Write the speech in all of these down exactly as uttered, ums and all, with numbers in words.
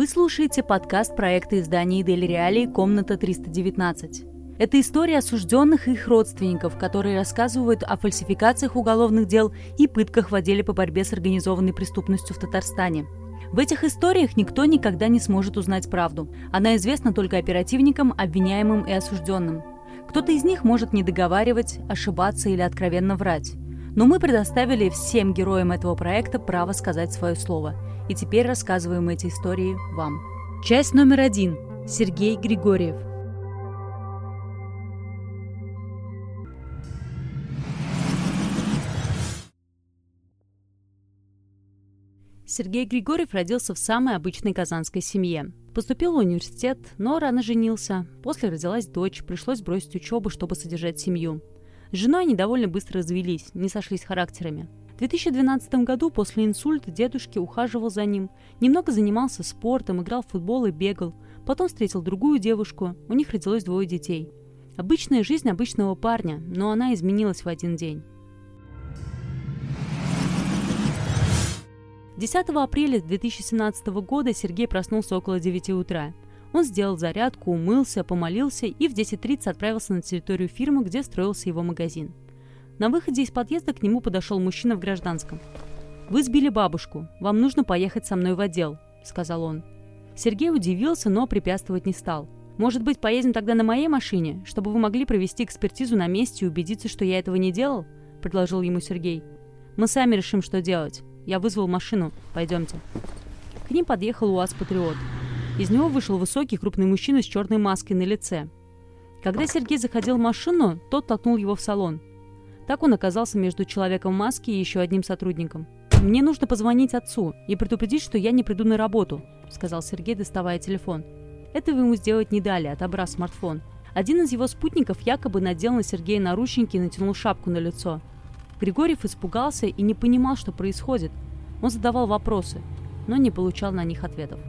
Вы слушаете подкаст проекта издания «Дель Реалии. Комната триста девятнадцать». Это история осужденных и их родственников, которые рассказывают о фальсификациях уголовных дел и пытках в отделе по борьбе с организованной преступностью в Татарстане. В этих историях никто никогда не сможет узнать правду. Она известна только оперативникам, обвиняемым и осужденным. Кто-то из них может недоговаривать, ошибаться или откровенно врать. Но мы предоставили всем героям этого проекта право сказать свое слово. И теперь рассказываем эти истории вам. Часть номер один. Сергей Григорьев. Сергей Григорьев родился в самой обычной казанской семье. Поступил в университет, но рано женился. После родилась дочь, пришлось бросить учебу, чтобы содержать семью. С женой они довольно быстро развелись, не сошлись характерами. В две тысячи двенадцатом году после инсульта дедушки ухаживал за ним, немного занимался спортом, играл в футбол и бегал. Потом встретил другую девушку, у них родилось двое детей. Обычная жизнь обычного парня, но она изменилась в один день. десятого апреля две тысячи семнадцатого года Сергей проснулся около девяти утра. Он сделал зарядку, умылся, помолился и в десять тридцать отправился на территорию фирмы, где строился его магазин. На выходе из подъезда к нему подошел мужчина в гражданском. «Вы сбили бабушку. Вам нужно поехать со мной в отдел», — сказал он. Сергей удивился, но препятствовать не стал. «Может быть, поедем тогда на моей машине, чтобы вы могли провести экспертизу на месте и убедиться, что я этого не делал?» — предложил ему Сергей. «Мы сами решим, что делать. Я вызвал машину. Пойдемте». К ним подъехал УАЗ «Патриот». Из него вышел высокий крупный мужчина с черной маской на лице. Когда Сергей заходил в машину, тот толкнул его в салон. Так он оказался между человеком в маске и еще одним сотрудником. «Мне нужно позвонить отцу и предупредить, что я не приду на работу», — сказал Сергей, доставая телефон. Этого ему сделать не дали, отобрав смартфон. Один из его спутников якобы надел на Сергея наручники и натянул шапку на лицо. Григорьев испугался и не понимал, что происходит. Он задавал вопросы, но не получал на них ответов.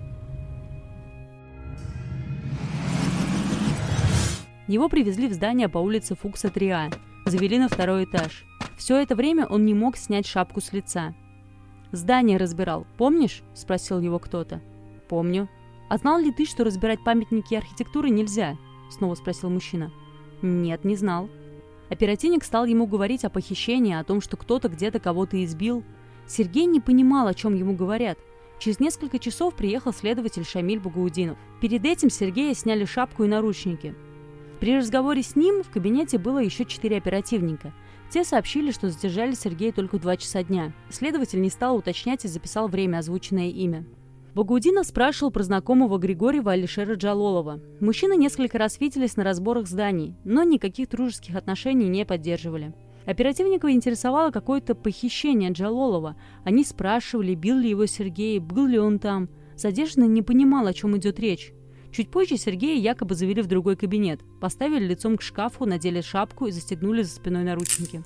Его привезли в здание по улице Фукса три А. Завели на второй этаж. Все это время он не мог снять шапку с лица. «Здание разбирал, помнишь?» – спросил его кто-то. «Помню». «А знал ли ты, что разбирать памятники архитектуры нельзя?» – снова спросил мужчина. «Нет, не знал». Оперативник стал ему говорить о похищении, о том, что кто-то где-то кого-то избил. Сергей не понимал, о чем ему говорят. Через несколько часов приехал следователь Шамиль Багаудинов. Перед этим Сергея сняли шапку и наручники. При разговоре с ним в кабинете было еще четыре оперативника. Те сообщили, что задержали Сергея только в два часа дня. Следователь не стал уточнять и записал время, озвученное имя. Багаудинов спрашивал про знакомого Григорьева Алишера Джалолова. Мужчины несколько раз виделись на разборах зданий, но никаких дружеских отношений не поддерживали. Оперативников интересовало какое-то похищение Джалолова. Они спрашивали, бил ли его Сергей, был ли он там. Задержанный не понимал, о чем идет речь. Чуть позже Сергея якобы завели в другой кабинет, поставили лицом к шкафу, надели шапку и застегнули за спиной наручники.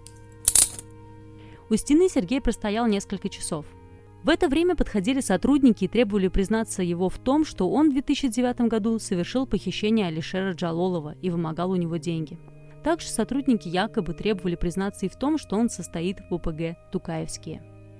У стены Сергей простоял несколько часов. В это время подходили сотрудники и требовали признаться его в том, что он в две тысячи девятом году совершил похищение Алишера Джалолова и вымогал у него деньги. Также сотрудники якобы требовали признаться и в том, что он состоит в ОПГ «Тукаевские».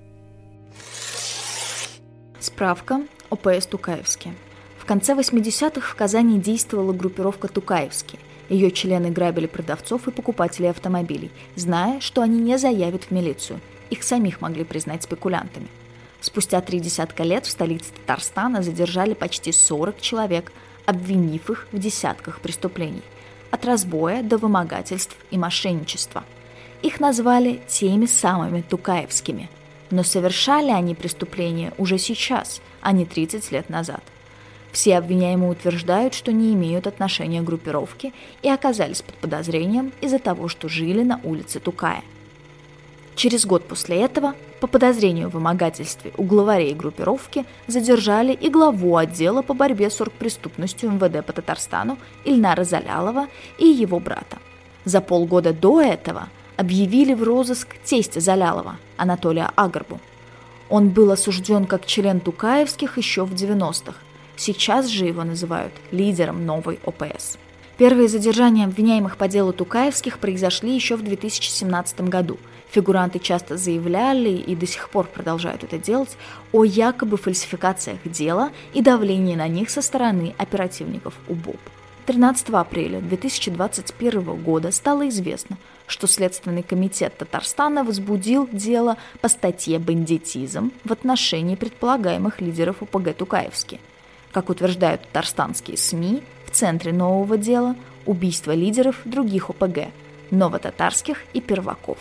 Справка. ОПС «Тукаевские». В конце восьмидесятых в Казани действовала группировка «Тукаевские». Ее члены грабили продавцов и покупателей автомобилей, зная, что они не заявят в милицию. Их самих могли признать спекулянтами. Спустя три десятка лет в столице Татарстана задержали почти сорок человек, обвинив их в десятках преступлений. От разбоя до вымогательств и мошенничества. Их назвали теми самыми тукаевскими. Но совершали они преступления уже сейчас, а не тридцать лет назад. Все обвиняемые утверждают, что не имеют отношения к группировке и оказались под подозрением из-за того, что жили на улице Тукая. Через год после этого, по подозрению в вымогательстве у главарей группировки, задержали и главу отдела по борьбе с оргпреступностью эм вэ дэ по Татарстану Ильнара Залялова и его брата. За полгода до этого объявили в розыск тестя Залялова, Анатолия Агарбу. Он был осужден как член Тукаевских еще в девяностых. Сейчас же его называют лидером новой ОПС. Первые задержания обвиняемых по делу Тукаевских произошли еще в две тысячи семнадцатом году. Фигуранты часто заявляли и до сих пор продолжают это делать о якобы фальсификациях дела и давлении на них со стороны оперативников УБОП. тринадцатого апреля две тысячи двадцать первого года стало известно, что Следственный комитет Татарстана возбудил дело по статье «Бандитизм» в отношении предполагаемых лидеров ОПГ Тукаевские. Как утверждают татарстанские СМИ, в центре нового дела – убийство лидеров других ОПГ – новотатарских и перваков.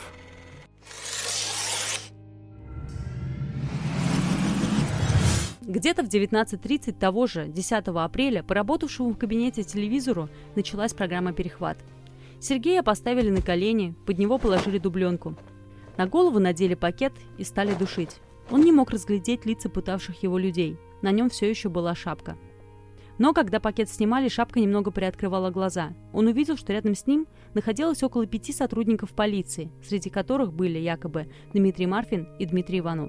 Где-то в девятнадцать тридцать того же десятого апреля поработавшему в кабинете телевизору началась программа «Перехват». Сергея поставили на колени, под него положили дубленку. На голову надели пакет и стали душить. Он не мог разглядеть лица пытавших его людей. На нем все еще была шапка. Но когда пакет снимали, шапка немного приоткрывала глаза. Он увидел, что рядом с ним находилось около пяти сотрудников полиции, среди которых были якобы Дмитрий Марфин и Дмитрий Иванов.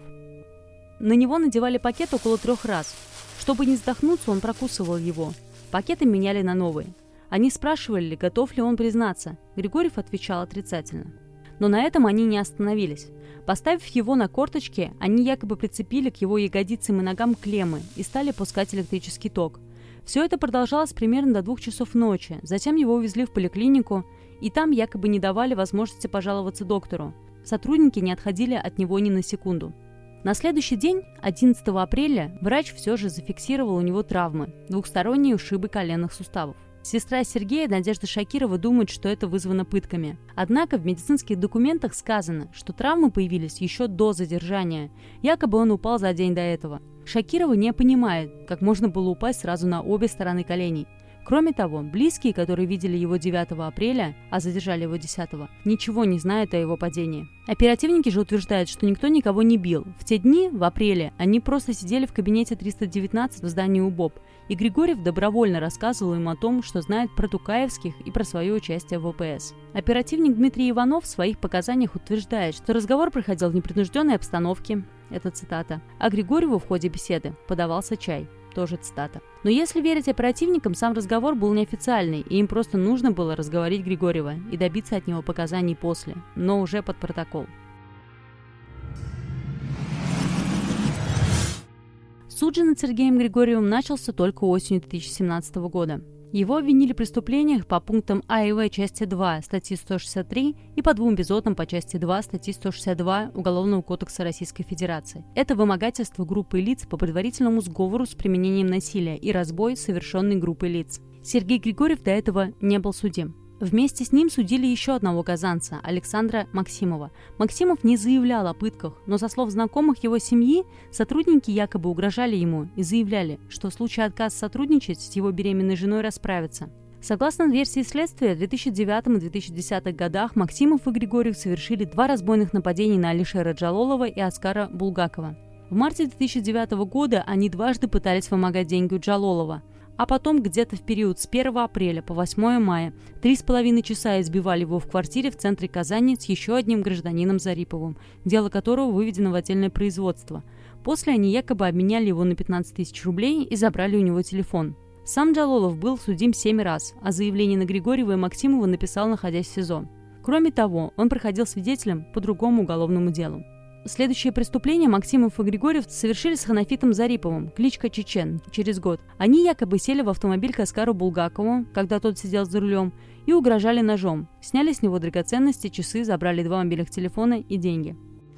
На него надевали пакет около трех раз. Чтобы не задохнуться, он прокусывал его. Пакеты меняли на новые. Они спрашивали, готов ли он признаться. Григорьев отвечал отрицательно. Но на этом они не остановились. Поставив его на корточки, они якобы прицепили к его ягодицам и ногам клеммы и стали пускать электрический ток. Все это продолжалось примерно до двух часов ночи. Затем его увезли в поликлинику, и там якобы не давали возможности пожаловаться доктору. Сотрудники не отходили от него ни на секунду. На следующий день, одиннадцатого апреля, врач все же зафиксировал у него травмы – двухсторонние ушибы коленных суставов. Сестра Сергея, Надежда Шакирова, думает, что это вызвано пытками. Однако в медицинских документах сказано, что травмы появились еще до задержания. Якобы он упал за день до этого. Шакирова не понимает, как можно было упасть сразу на обе стороны коленей. Кроме того, близкие, которые видели его девятого апреля, а задержали его десятого, ничего не знают о его падении. Оперативники же утверждают, что никто никого не бил. В те дни, в апреле, они просто сидели в кабинете триста девятнадцать в здании УБОП, и Григорьев добровольно рассказывал им о том, что знает про Тукаевских и про свое участие в ОПС. Оперативник Дмитрий Иванов в своих показаниях утверждает, что разговор проходил в непринужденной обстановке, это цитата, а Григорьеву в ходе беседы подавался чай. Тоже цитата. Но если верить оперативникам, сам разговор был неофициальный, и им просто нужно было разговорить Григорьева и добиться от него показаний после, но уже под протокол. Суд же над Сергеем Григорьевым начался только осенью две тысячи семнадцатого года. Его обвинили в преступлениях по пунктам А и В части два статьи сто шестьдесят три и по двум эпизодам по части два статьи сто шестьдесят два Уголовного кодекса Российской Федерации. Это вымогательство группы лиц по предварительному сговору с применением насилия и разбой, совершенный группой лиц. Сергей Григорьев до этого не был судим. Вместе с ним судили еще одного казанца, Александра Максимова. Максимов не заявлял о пытках, но со слов знакомых его семьи, сотрудники якобы угрожали ему и заявляли, что в случае отказа сотрудничать с его беременной женой расправятся. Согласно версии следствия, в две тысячи девятом и две тысячи десятом годах Максимов и Григорьев совершили два разбойных нападения на Алишера Джалолова и Аскара Булгакова. В марте две тысячи девятого года они дважды пытались вымогать деньги у Джалолова. А потом где-то в период с первого апреля по восьмое мая три с половиной часа избивали его в квартире в центре Казани с еще одним гражданином Зариповым, дело которого выведено в отдельное производство. После они якобы обменяли его на пятнадцать тысяч рублей и забрали у него телефон. Сам Джалолов был судим семь раз, а заявление на Григорьева и Максимова написал, находясь в СИЗО. Кроме того, он проходил свидетелем по другому уголовному делу. Следующее преступление Максимов и Григорьев совершили с Ханафитом Зариповым, кличка Чечен, через год. Они якобы сели в автомобиль к Аскару Булгакову, когда тот сидел за рулем, и угрожали ножом. Сняли с него драгоценности, часы, забрали два мобильных телефона и деньги.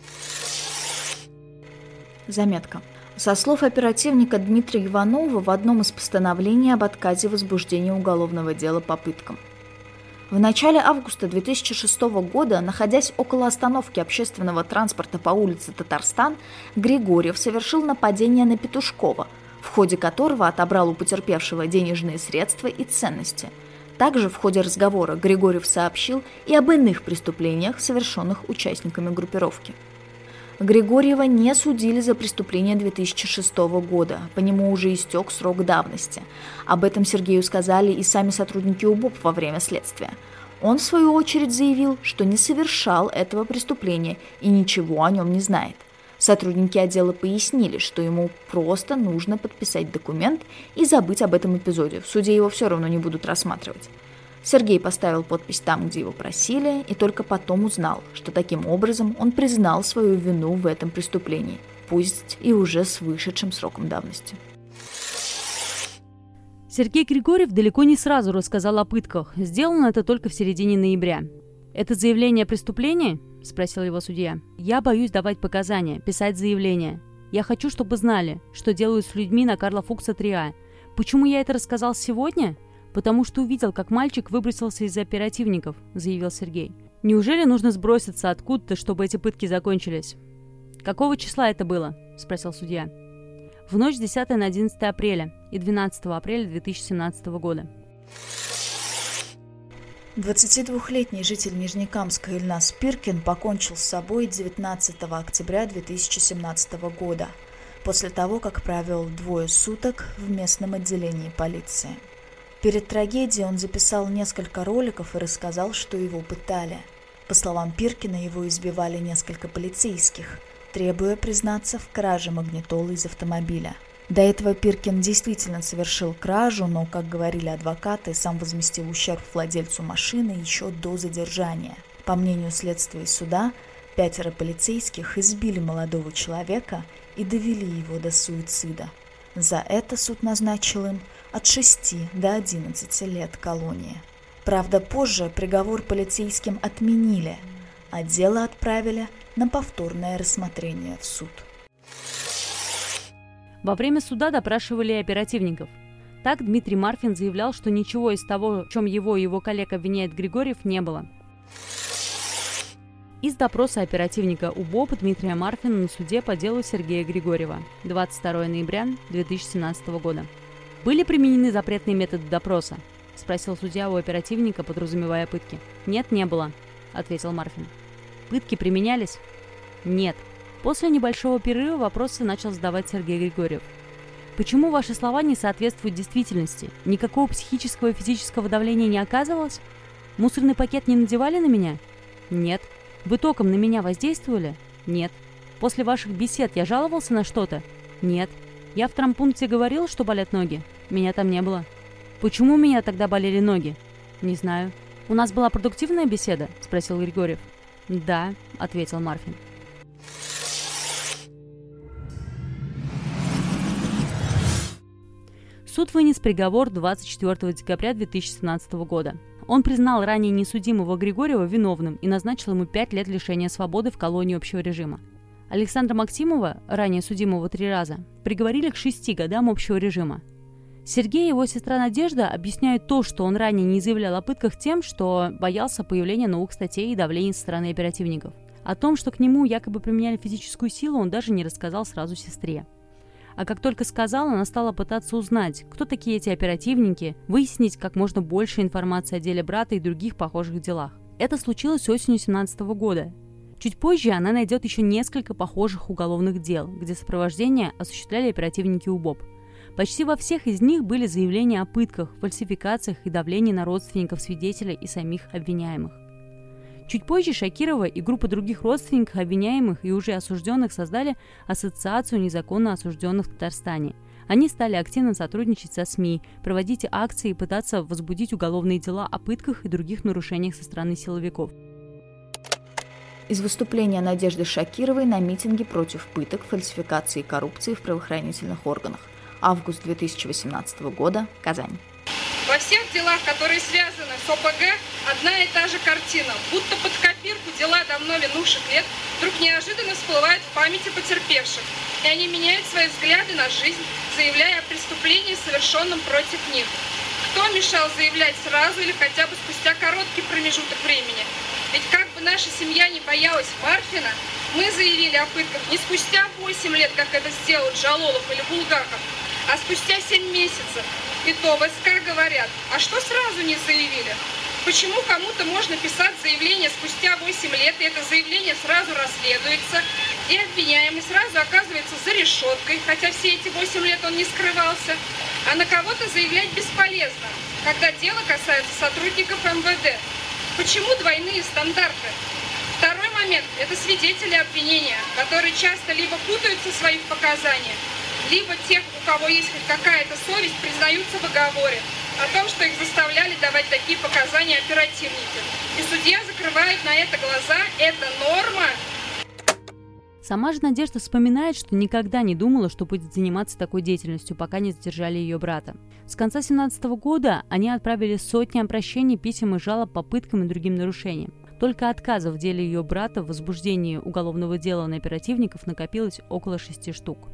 Заметка. Со слов оперативника Дмитрия Иванова в одном из постановлений об отказе возбуждения уголовного дела по пыткам. В начале августа две тысячи шестого года, находясь около остановки общественного транспорта по улице Татарстан, Григорьев совершил нападение на Петушкова, в ходе которого отобрал у потерпевшего денежные средства и ценности. Также в ходе разговора Григорьев сообщил и об иных преступлениях, совершенных участниками группировки. Григорьева не судили за преступление две тысячи шестого года, по нему уже истек срок давности. Об этом Сергею сказали и сами сотрудники УБОП во время следствия. Он, в свою очередь, заявил, что не совершал этого преступления и ничего о нем не знает. Сотрудники отдела пояснили, что ему просто нужно подписать документ и забыть об этом эпизоде. В суде его все равно не будут рассматривать. Сергей поставил подпись там, где его просили, и только потом узнал, что таким образом он признал свою вину в этом преступлении, пусть и уже с вышедшим сроком давности. Сергей Григорьев далеко не сразу рассказал о пытках. Сделано это только в середине ноября. «Это заявление о преступлении?» – спросил его судья. «Я боюсь давать показания, писать заявления. Я хочу, чтобы знали, что делают с людьми на Карла Фукса три А. Почему я это рассказал сегодня? Потому что увидел, как мальчик выбросился из оперативников», – заявил Сергей. «Неужели нужно сброситься откуда-то, чтобы эти пытки закончились?» «Какого числа это было?» – спросил судья. «В ночь с десятого на одиннадцатое апреля и двенадцатого апреля две тысячи семнадцатого года». двадцатидвухлетний житель Нижнекамска Ильназ Пиркин покончил с собой девятнадцатого октября две тысячи семнадцатого года, после того, как провел двое суток в местном отделении полиции. Перед трагедией он записал несколько роликов и рассказал, что его пытали. По словам Пиркина, его избивали несколько полицейских, требуя признаться в краже магнитолы из автомобиля. До этого Пиркин действительно совершил кражу, но, как говорили адвокаты, сам возместил ущерб владельцу машины еще до задержания. По мнению следствия и суда, пятеро полицейских избили молодого человека и довели его до суицида. За это суд назначил им от шести до одиннадцати лет колонии. Правда, позже приговор полицейским отменили, а дело отправили на повторное рассмотрение в суд. Во время суда допрашивали оперативников. Так Дмитрий Марфин заявлял, что ничего из того, в чем его и его коллег обвиняет Григорьев, не было. Из допроса оперативника УБОП Дмитрия Марфина на суде по делу Сергея Григорьева двадцать второго ноября две тысячи семнадцатого года. «Были применены запретные методы допроса?» – спросил судья у оперативника, подразумевая пытки. «Нет, не было», – ответил Марфин. «Пытки применялись?» «Нет». После небольшого перерыва вопросы начал задавать Сергей Григорьев. «Почему ваши слова не соответствуют действительности? Никакого психического и физического давления не оказывалось? Мусорный пакет не надевали на меня? Нет. Вы током на меня воздействовали? Нет. После ваших бесед я жаловался на что-то? Нет. Я в травмпункте говорил, что болят ноги? Меня там не было. Почему у меня тогда болели ноги? Не знаю. У нас была продуктивная беседа?» – спросил Григорьев. «Да», – ответил Марфин. Суд вынес приговор двадцать четвёртого декабря две тысячи семнадцатого года. Он признал ранее несудимого Григорьева виновным и назначил ему пять лет лишения свободы в колонии общего режима. Александра Максимова, ранее судимого три раза, приговорили к шести годам общего режима. Сергей и его сестра Надежда объясняют то, что он ранее не заявлял о пытках, тем, что боялся появления новых статей и давления со стороны оперативников. О том, что к нему якобы применяли физическую силу, он даже не рассказал сразу сестре. А как только сказал, она стала пытаться узнать, кто такие эти оперативники, выяснить как можно больше информации о деле брата и других похожих делах. Это случилось осенью две тысячи семнадцатого года. Чуть позже она найдет еще несколько похожих уголовных дел, где сопровождение осуществляли оперативники УБОП. Почти во всех из них были заявления о пытках, фальсификациях и давлении на родственников свидетеля и самих обвиняемых. Чуть позже Шакирова и группа других родственников обвиняемых и уже осужденных создали Ассоциацию незаконно осужденных в Татарстане. Они стали активно сотрудничать со СМИ, проводить акции и пытаться возбудить уголовные дела о пытках и других нарушениях со стороны силовиков. Из выступления Надежды Шакировой на митинге против пыток, фальсификации и коррупции в правоохранительных органах. Август две тысячи восемнадцатого года. Казань. Во всех делах, которые связаны с ОПГ, одна и та же картина. Будто под копирку дела давно минувших лет вдруг неожиданно всплывают в памяти потерпевших, и они меняют свои взгляды на жизнь, заявляя о преступлении, совершенном против них. Кто мешал заявлять сразу или хотя бы спустя короткий промежуток времени? Ведь как бы наша семья не боялась Марфина, мы заявили о пытках не спустя восемь лет, как это сделал Джалолов или Булгаков, а спустя семь месяцев. И то в СК говорят, а что сразу не заявили? Почему кому-то можно писать заявление спустя восемь лет, и это заявление сразу расследуется, и обвиняемый сразу оказывается за решеткой, хотя все эти восемь лет он не скрывался, а на кого-то заявлять бесполезно, когда дело касается сотрудников эм вэ дэ? Почему двойные стандарты? Второй момент – это свидетели обвинения, которые часто либо путаются в своих показаниях, либо тех, у кого есть хоть какая-то совесть, признаются в оговоре. о том, что их заставляли давать такие показания оперативники. И судья закрывает на это глаза. Это норма. Сама же Надежда вспоминает, что никогда не думала, что будет заниматься такой деятельностью, пока не задержали ее брата. С конца две тысячи семнадцатого года они отправили сотни обращений, писем и жалоб по пыткам и другим нарушениям. Только отказов в деле ее брата в возбуждении уголовного дела на оперативников накопилось около шести штук.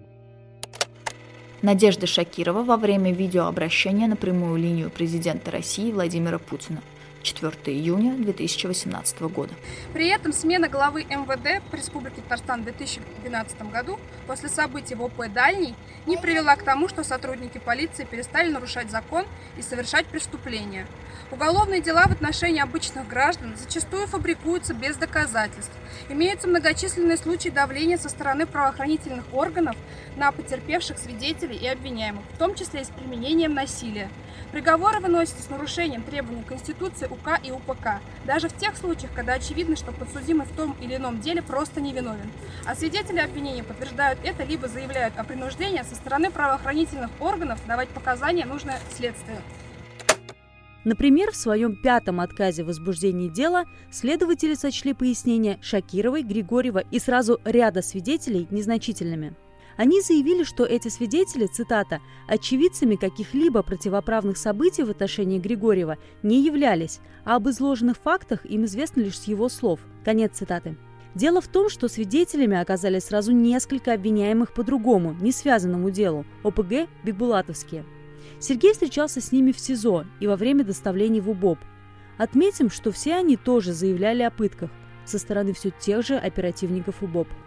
Надежда Шакирова во время видеообращения на прямую линию президента России Владимира Путина. четвёртого июня две тысячи восемнадцатого года. При этом смена главы эм вэ дэ по Республике Татарстан в две тысячи двенадцатом году после событий в о пэ «Дальний» не привела к тому, что сотрудники полиции перестали нарушать закон и совершать преступления. Уголовные дела в отношении обычных граждан зачастую фабрикуются без доказательств. Имеются многочисленные случаи давления со стороны правоохранительных органов на потерпевших свидетелей и обвиняемых, в том числе и с применением насилия. Приговоры выносятся с нарушением требований Конституции, УК и у пэ ка, даже в тех случаях, когда очевидно, что подсудимый в том или ином деле просто невиновен. А свидетели обвинения подтверждают это, либо заявляют о принуждении со стороны правоохранительных органов давать показания, нужное следствию. Например, в своем пятом отказе в возбуждении дела следователи сочли пояснения Шакировой, Григорьева и сразу ряда свидетелей незначительными. Они заявили, что эти свидетели, цитата, «очевидцами каких-либо противоправных событий в отношении Григорьева не являлись, а об изложенных фактах им известно лишь с его слов». Конец цитаты. Дело в том, что свидетелями оказались сразу несколько обвиняемых по другому, не связанному делу – о пэ гэ «Бикбулатовские». Сергей встречался с ними в СИЗО и во время доставления в у бэ о пэ. Отметим, что все они тоже заявляли о пытках со стороны все тех же оперативников у бэ о пэ.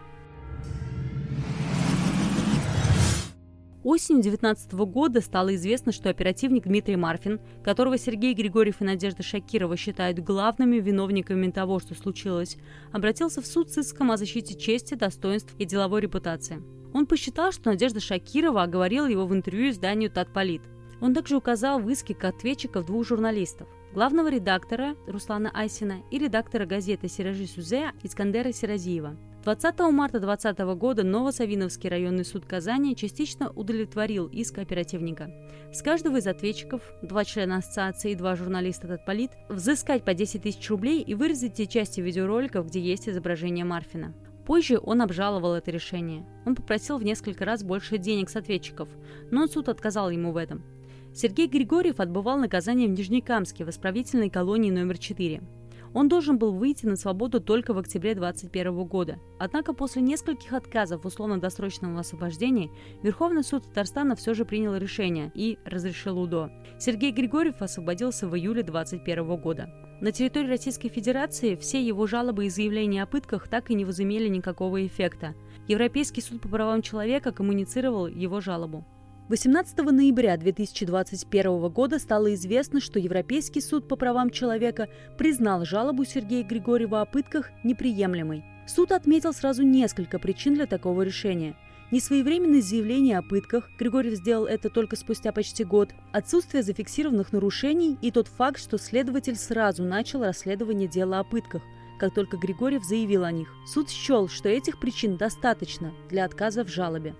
Осенью две тысячи девятнадцатого года стало известно, что оперативник Дмитрий Марфин, которого Сергей Григорьев и Надежда Шакирова считают главными виновниками того, что случилось, обратился в суд с иском о защите чести, достоинств и деловой репутации. Он посчитал, что Надежда Шакирова оговорила его в интервью изданию «Татполит». Он также указал в иске как ответчиков двух журналистов – главного редактора Руслана Айсина и редактора газеты «Сиражи Сузе» Искандера Сиразиева. двадцатого марта две тысячи двадцатого года Новосавиновский районный суд Казани частично удовлетворил иск оперативника. С каждого из ответчиков, два члена ассоциации и два журналиста «Татполит», взыскать по десять тысяч рублей и вырезать те части видеороликов, где есть изображение Марфина. Позже он обжаловал это решение. Он попросил в несколько раз больше денег с ответчиков, но суд отказал ему в этом. Сергей Григорьев отбывал наказание в Нижнекамске в исправительной колонии номер четыре. Он должен был выйти на свободу только в октябре две тысячи двадцать первого года. Однако после нескольких отказов в условно-досрочном освобождении Верховный суд Татарстана все же принял решение и разрешил УДО. Сергей Григорьев освободился в июле две тысячи двадцать первого года. На территории Российской Федерации все его жалобы и заявления о пытках так и не возымели никакого эффекта. Европейский суд по правам человека коммуницировал его жалобу. восемнадцатого ноября две тысячи двадцать первого года стало известно, что Европейский суд по правам человека признал жалобу Сергея Григорьева о пытках неприемлемой. Суд отметил сразу несколько причин для такого решения. Несвоевременность заявления о пытках, Григорьев сделал это только спустя почти год, отсутствие зафиксированных нарушений и тот факт, что следователь сразу начал расследование дела о пытках, как только Григорьев заявил о них. Суд счел, что этих причин достаточно для отказа в жалобе.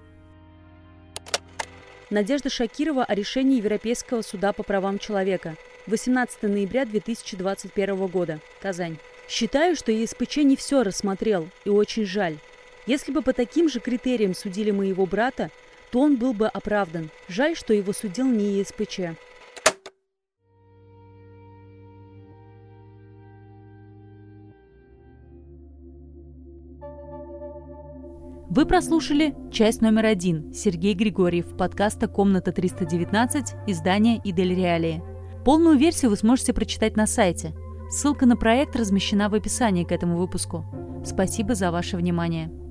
Надежда Шакирова о решении Европейского суда по правам человека. восемнадцатого ноября две тысячи двадцать первого года. Казань. Считаю, что е эс пэ че не все рассмотрел, и очень жаль. Если бы по таким же критериям судили моего брата, то он был бы оправдан. Жаль, что его судил не е эс пэ че. Вы прослушали часть номер один Сергей Григорьев подкаста «Комната триста девятнадцать», издание «Идель Реалии». Полную версию вы сможете прочитать на сайте. Ссылка на проект размещена в описании к этому выпуску. Спасибо за ваше внимание.